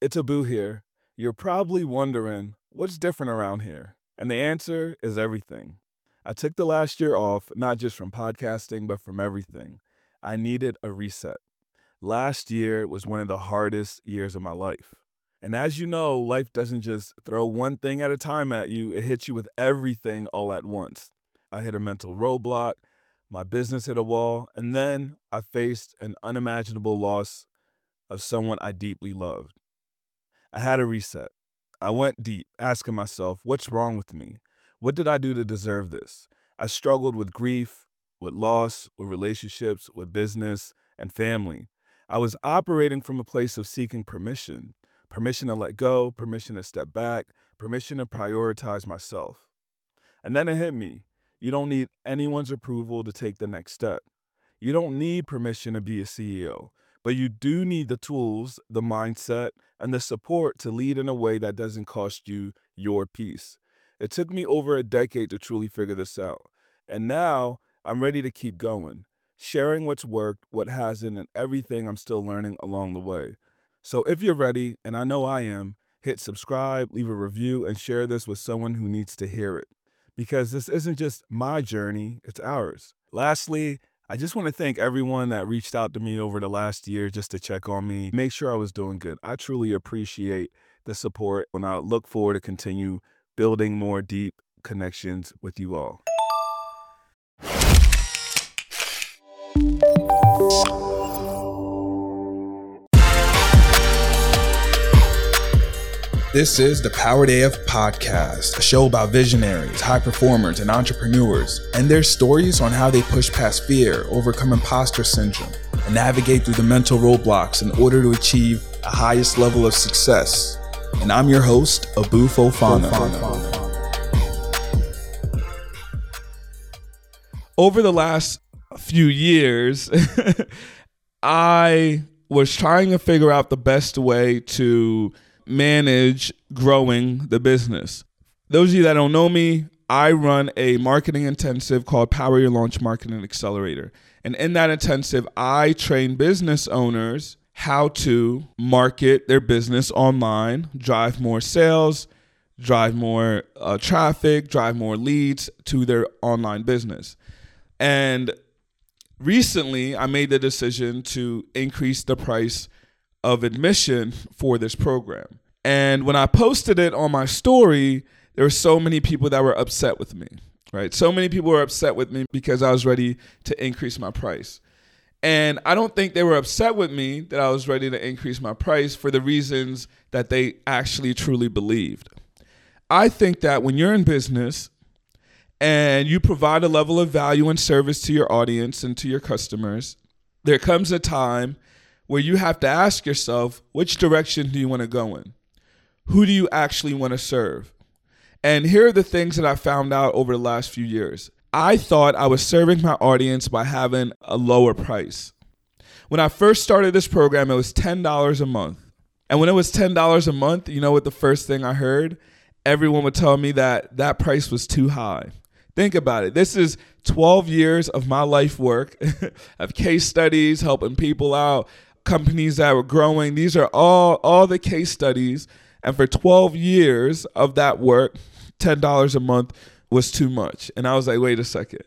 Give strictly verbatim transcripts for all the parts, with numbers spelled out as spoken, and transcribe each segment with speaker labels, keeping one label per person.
Speaker 1: It's Abu here. You're probably wondering, what's different around here? And the answer is everything. I took the last year off, not just from podcasting, but from everything. I needed a reset. Last year was one of the hardest years of my life. And as you know, life doesn't just throw one thing at a time at you, it hits you with everything all at once. I hit a mental roadblock, my business hit a wall, and then I faced an unimaginable loss of someone I deeply loved. I had a reset. I went deep, asking myself, what's wrong with me? What did I do to deserve this? I struggled with grief, with loss, with relationships, with business, and family. I was operating from a place of seeking permission, permission to let go, permission to step back, permission to prioritize myself. And then it hit me. You don't need anyone's approval to take the next step. You don't need permission to be a C E O, but you do need the tools, the mindset, and the support to lead in a way that doesn't cost you your peace. It took me over a decade to truly figure this out. And now I'm ready to keep going, sharing what's worked, what hasn't, and everything I'm still learning along the way. So if you're ready, and I know I am, hit subscribe, leave a review, and share this with someone who needs to hear it. Because this isn't just my journey, it's ours. Lastly, I just want to thank everyone that reached out to me over the last year just to check on me, make sure I was doing good. I truly appreciate the support, and I look forward to continue building more deep connections with you all.
Speaker 2: This is the Powered A F Podcast, a show about visionaries, high performers, and entrepreneurs, and their stories on how they push past fear, overcome imposter syndrome, and navigate through the mental roadblocks in order to achieve the highest level of success. And I'm your host, Abu Fofana.
Speaker 3: Over the last few years, I was trying to figure out the best way to manage growing the business. Those of you that don't know me, I run a marketing intensive called Power Your Launch Marketing Accelerator. And in that intensive, I train business owners how to market their business online, drive more sales, drive more uh, traffic, drive more leads to their online business. And recently, I made the decision to increase the price of admission for this program. And when I posted it on my story, there were so many people that were upset with me, right? So many people were upset with me because I was ready to increase my price. And I don't think they were upset with me that I was ready to increase my price for the reasons that they actually truly believed. I think that when you're in business and you provide a level of value and service to your audience and to your customers, there comes a time where you have to ask yourself, which direction do you want to go in? Who do you actually want to serve? And here are the things that I found out over the last few years. I thought I was serving my audience by having a lower price. When I first started this program, it was ten dollars a month. And when it was ten dollars a month, you know what the first thing I heard? Everyone would tell me that that price was too high. Think about it. This is twelve years of my life work, of case studies, helping people out, companies that were growing. These are all, all the case studies. And for twelve years of that work, ten dollars a month was too much. And I was like, wait a second.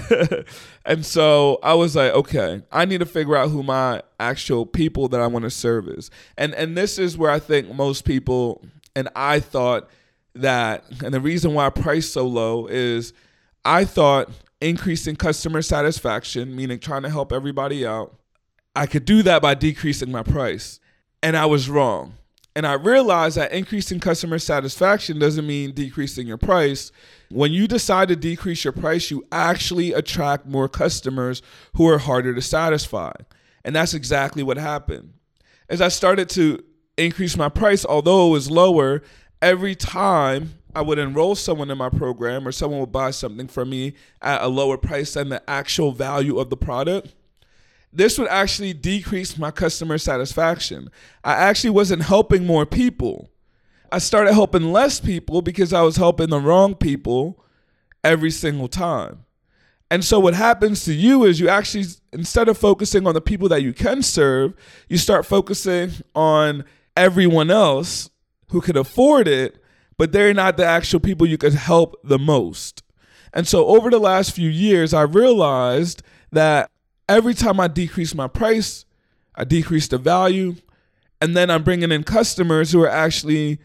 Speaker 3: And so I was like, okay, I need to figure out who my actual people that I want to serve is. And, and this is where I think most people, and I thought that, and the reason why I priced so low is I thought increasing customer satisfaction, meaning trying to help everybody out, I could do that by decreasing my price. And I was wrong. And I realized that increasing customer satisfaction doesn't mean decreasing your price. When you decide to decrease your price, you actually attract more customers who are harder to satisfy. And that's exactly what happened. As I started to increase my price, although it was lower, every time I would enroll someone in my program or someone would buy something from me at a lower price than the actual value of the product, this would actually decrease my customer satisfaction. I actually wasn't helping more people. I started helping less people because I was helping the wrong people every single time. And so what happens to you is you actually, instead of focusing on the people that you can serve, you start focusing on everyone else who could afford it, but they're not the actual people you could help the most. And so over the last few years, I realized that every time I decrease my price, I decrease the value, and then I'm bringing in customers who are actually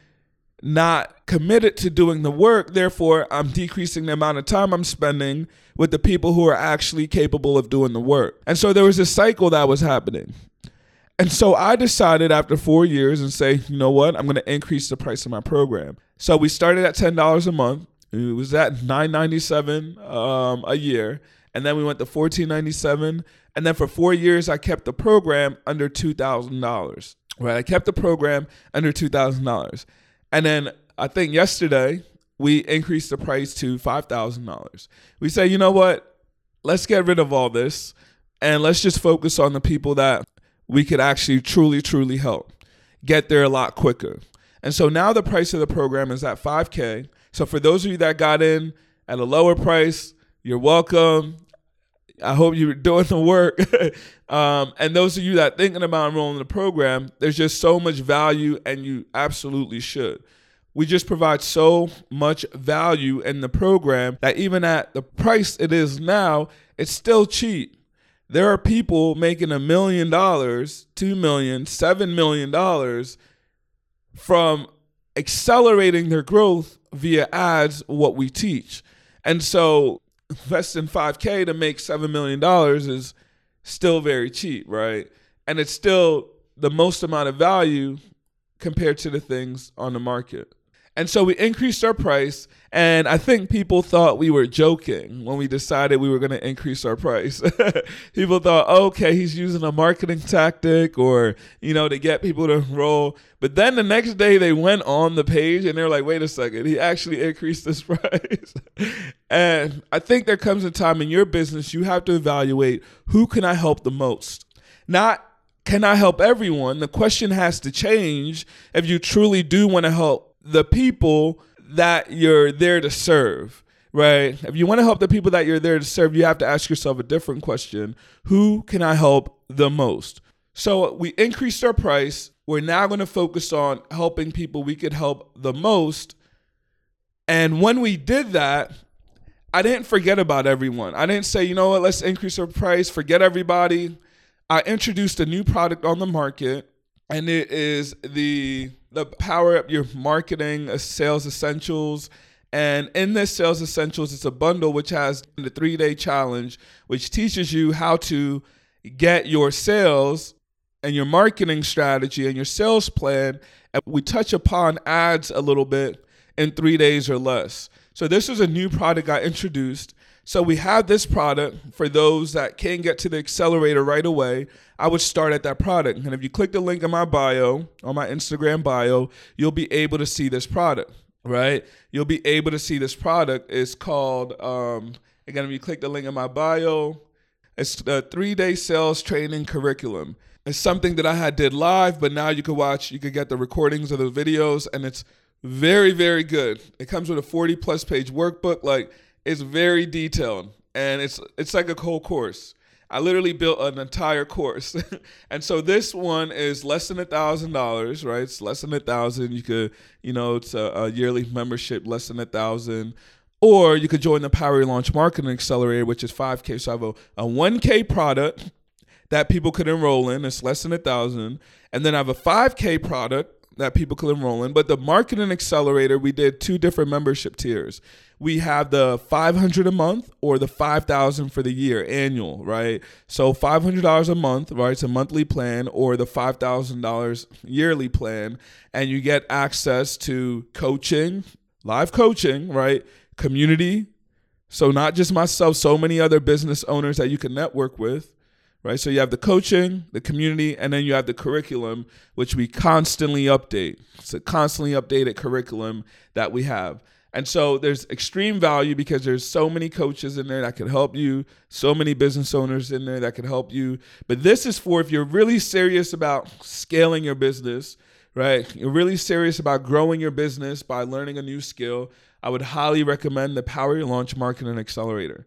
Speaker 3: not committed to doing the work. Therefore, I'm decreasing the amount of time I'm spending with the people who are actually capable of doing the work. And so there was a cycle that was happening. And so I decided after four years and say, you know what, I'm going to increase the price of my program. So we started at ten dollars a month. It was at nine ninety-seven um, a year. And then we went to fourteen ninety-seven. And then for four years, I kept the program under two thousand dollars. Right? I kept the program under two thousand dollars. And then I think yesterday, we increased the price to five thousand dollars. We say, you know what, let's get rid of all this and let's just focus on the people that we could actually truly, truly help get there a lot quicker. And so now the price of the program is at five K. So for those of you that got in at a lower price, you're welcome. I hope you're doing the work. um, and those of you that are thinking about enrolling in the program, there's just so much value, and you absolutely should. We just provide so much value in the program that even at the price it is now, it's still cheap. There are people making a million dollars, two million, seven million dollars from accelerating their growth via ads, what we teach. And so investing five K to make seven million dollars is still very cheap, right? And it's still the most amount of value compared to the things on the market. And so we increased our price, and I think people thought we were joking when we decided we were going to increase our price. People thought, oh, okay, he's using a marketing tactic or, you know, to get people to enroll. But then the next day they went on the page and they're like, wait a second, he actually increased this price. And I think there comes a time in your business you have to evaluate, who can I help the most? Not, can I help everyone? The question has to change if you truly do want to help the people that you're there to serve, right? If you want to help the people that you're there to serve, you have to ask yourself a different question. Who can I help the most? So we increased our price. We're now going to focus on helping people we could help the most. And when we did that, I didn't forget about everyone. I didn't say, you know what, let's increase our price, forget everybody. I introduced a new product on the market, and it is the the Power Up Your Marketing Sales Essentials. And in this Sales Essentials, it's a bundle which has the three-day challenge, which teaches you how to get your sales and your marketing strategy and your sales plan. And we touch upon ads a little bit in three days or less. So this is a new product I introduced. So we have this product for those that can't get to the accelerator right away. I would start at that product. And if you click the link in my bio, on my Instagram bio, you'll be able to see this product, right? You'll be able to see this product. It's called, um, again, if you click the link in my bio, it's the three-day sales training curriculum. It's something that I had did live, but now you could watch, you could get the recordings of the videos, and it's very, very good. It comes with a forty plus page workbook. Like, it's very detailed, and it's it's like a whole course. I literally built an entire course. And so this one is less than a thousand dollars, right? It's less than a thousand. You could, you know, it's a, a yearly membership, less than a thousand. Or you could join the Power Your Launch Marketing Accelerator, which is five K. So I have a, a one K product that people could enroll in. It's less than a thousand. And then I have a five K product that people could enroll in. But the Marketing Accelerator, we did two different membership tiers. We have the five hundred dollars a month or the five thousand dollars for the year, annual, right? So five hundred dollars a month, right? It's a monthly plan, or the five thousand dollars yearly plan. And you get access to coaching, live coaching, right? Community. So not just myself, so many other business owners that you can network with. Right, so you have the coaching, the community, and then you have the curriculum, which we constantly update. It's a constantly updated curriculum that we have. And so there's extreme value because there's so many coaches in there that can help you, so many business owners in there that can help you. But this is for if you're really serious about scaling your business, right? You're really serious about growing your business by learning a new skill. I would highly recommend the Power Your Launch Marketing Accelerator.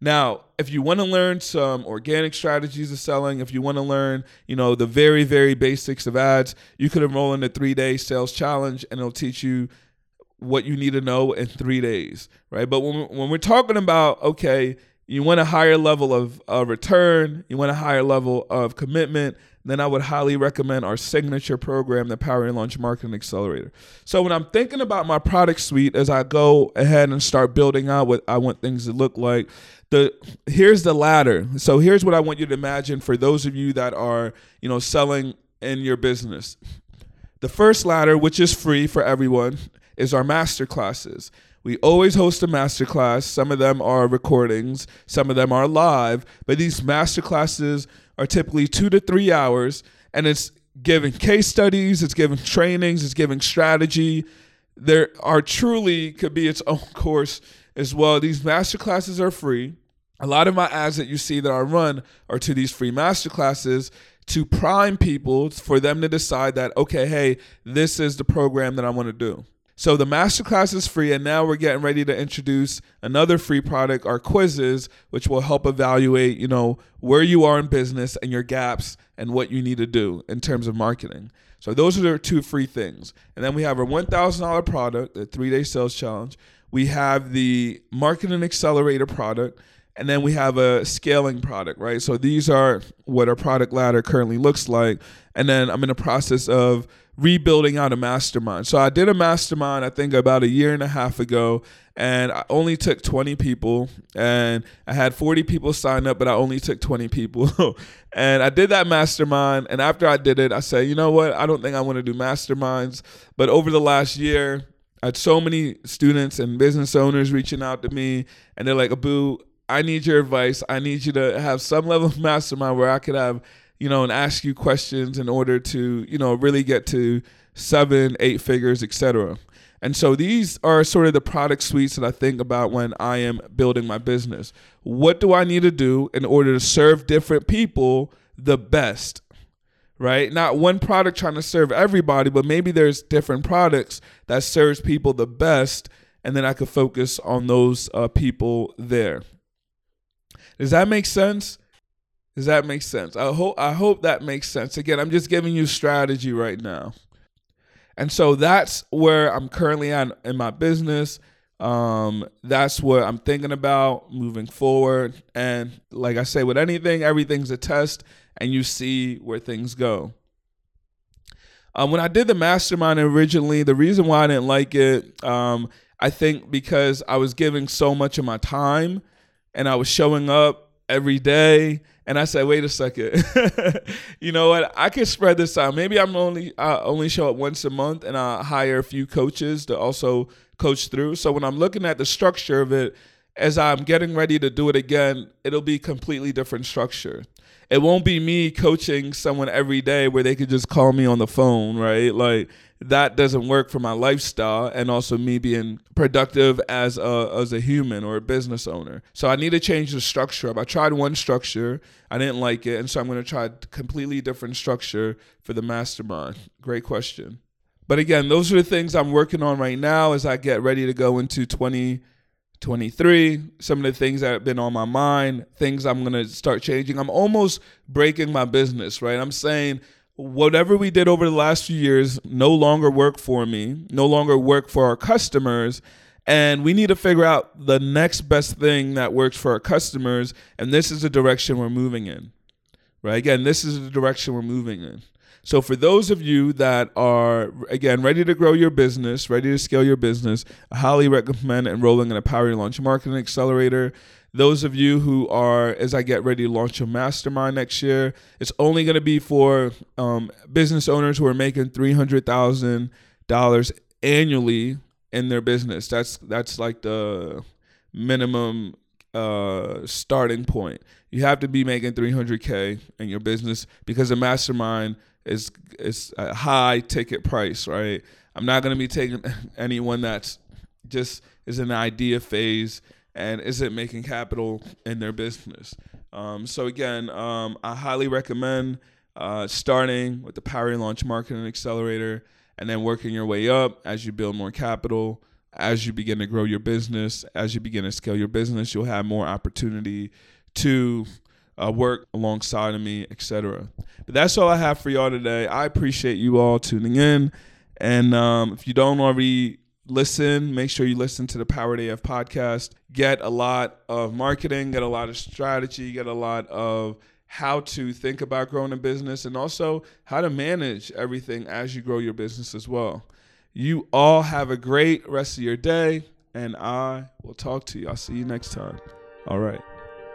Speaker 3: Now, if you want to learn some organic strategies of selling, if you want to learn, you know, the very, very basics of ads, you could enroll in the three-day sales challenge, and it'll teach you what you need to know in three days, right? But when, when we're talking about, okay, you want a higher level of uh, return, you want a higher level of commitment, then I would highly recommend our signature program, the Power Your Launch Marketing Accelerator. So when I'm thinking about my product suite, as I go ahead and start building out what I want things to look like, the here's the ladder. So here's what I want you to imagine for those of you that are, you know, selling in your business. The first ladder, which is free for everyone, is our master classes. We always host a masterclass. Some of them are recordings, some of them are live, but these masterclasses are typically two to three hours, and it's giving case studies, it's giving trainings, it's giving strategy. There are truly could be its own course as well. These masterclasses are free. A lot of my ads that you see that I run are to these free masterclasses to prime people for them to decide that, okay, hey, this is the program that I want to do. So the masterclass is free, and now we're getting ready to introduce another free product, our quizzes, which will help evaluate, you know, where you are in business and your gaps and what you need to do in terms of marketing. So those are the two free things. And then we have our one thousand dollars product, the three-day sales challenge. We have the Marketing Accelerator product, and then we have a scaling product, right? So these are what our product ladder currently looks like. And then I'm in the process of rebuilding out a mastermind. So I did a mastermind, I think about a year and a half ago, and I only took twenty people, and I had forty people sign up, but I only took twenty people. And I did that mastermind, and after I did it, I said, you know what, I don't think I want to do masterminds. But over the last year, I had so many students and business owners reaching out to me, and they're like, Abu, I need your advice. I need you to have some level of mastermind where I could have, you know, and ask you questions in order to, you know, really get to seven, eight figures, et cetera. And so these are sort of the product suites that I think about when I am building my business. What do I need to do in order to serve different people the best, right? Not one product trying to serve everybody, but maybe there's different products that serves people the best, and then I could focus on those uh, people there. Does that make sense? Does that make sense? I hope I hope that makes sense. Again, I'm just giving you strategy right now. And so that's where I'm currently at in my business. Um, that's what I'm thinking about moving forward. And like I say, with anything, everything's a test, and you see where things go. Um, when I did the mastermind originally, the reason why I didn't like it, um, I think because I was giving so much of my time, and I was showing up every day. And I said, wait a second, you know what? I could spread this out. Maybe I'm only I only show up once a month, and I hire a few coaches to also coach through. So when I'm looking at the structure of it, as I'm getting ready to do it again, it'll be completely different structure. It won't be me coaching someone every day where they could just call me on the phone, right? Like that doesn't work for my lifestyle, and also me being productive as a as a human or a business owner. So I need to change the structure up. I tried one structure, I didn't like it, and so I'm going to try a completely different structure for the mastermind. Great question. But again, those are the things I'm working on right now as I get ready to go into twenty twenty-three. Some of the things that have been on my mind, things I'm going to start changing. I'm almost breaking my business, right? I'm saying whatever we did over the last few years no longer work for me, no longer work for our customers, and we need to figure out the next best thing that works for our customers, and this is the direction we're moving in, right? Again, this is the direction we're moving in. So for those of you that are, again, ready to grow your business, ready to scale your business, I highly recommend enrolling in a Power Your Launch Marketing Accelerator. Those of you who are, as I get ready to launch a mastermind next year, it's only going to be for um, business owners who are making three hundred thousand dollars annually in their business. That's that's like the minimum uh, starting point. You have to be making three hundred K in your business because a mastermind is is a high ticket price, right? I'm not going to be taking anyone that's just is in the idea phase and isn't making capital in their business. Um, so again, um, I highly recommend uh, starting with the Power Your Launch Marketing Accelerator and then working your way up as you build more capital. as you begin to grow your business, as you begin to scale your business, you'll have more opportunity to uh, work alongside of me, et cetera. But that's all I have for y'all today. I appreciate you all tuning in. And um, if you don't already listen, make sure you listen to the Powered A F podcast. Get a lot of marketing, get a lot of strategy, get a lot of how to think about growing a business, and also how to manage everything as you grow your business as well. You all have a great rest of your day, and I will talk to you. I'll see you next time. All right.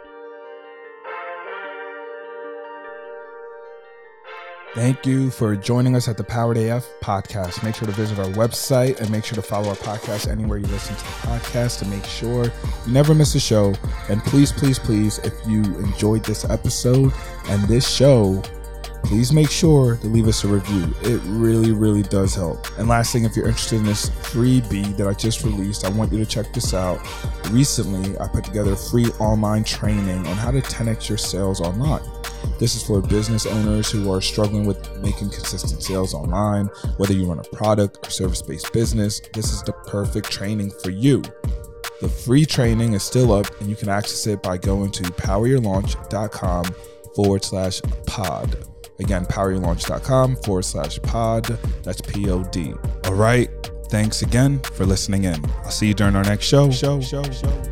Speaker 2: Thank you for joining us at the Powered A F podcast. Make sure to visit our website and make sure to follow our podcast anywhere you listen to the podcast to make sure you never miss a show. And please, please, please, if you enjoyed this episode and this show, please make sure to leave us a review. It really, really does help. And last thing, if you're interested in this freebie that I just released, I want you to check this out. Recently, I put together a free online training on how to ten X your sales online. This is for business owners who are struggling with making consistent sales online. Whether you run a product or service-based business, this is the perfect training for you. The free training is still up, and you can access it by going to poweryourlaunch.com forward slash pod. Again, poweryourlaunch.com forward slash pod. That's P O D. All right. Thanks again for listening in. I'll see you during our next show. Show, show, show.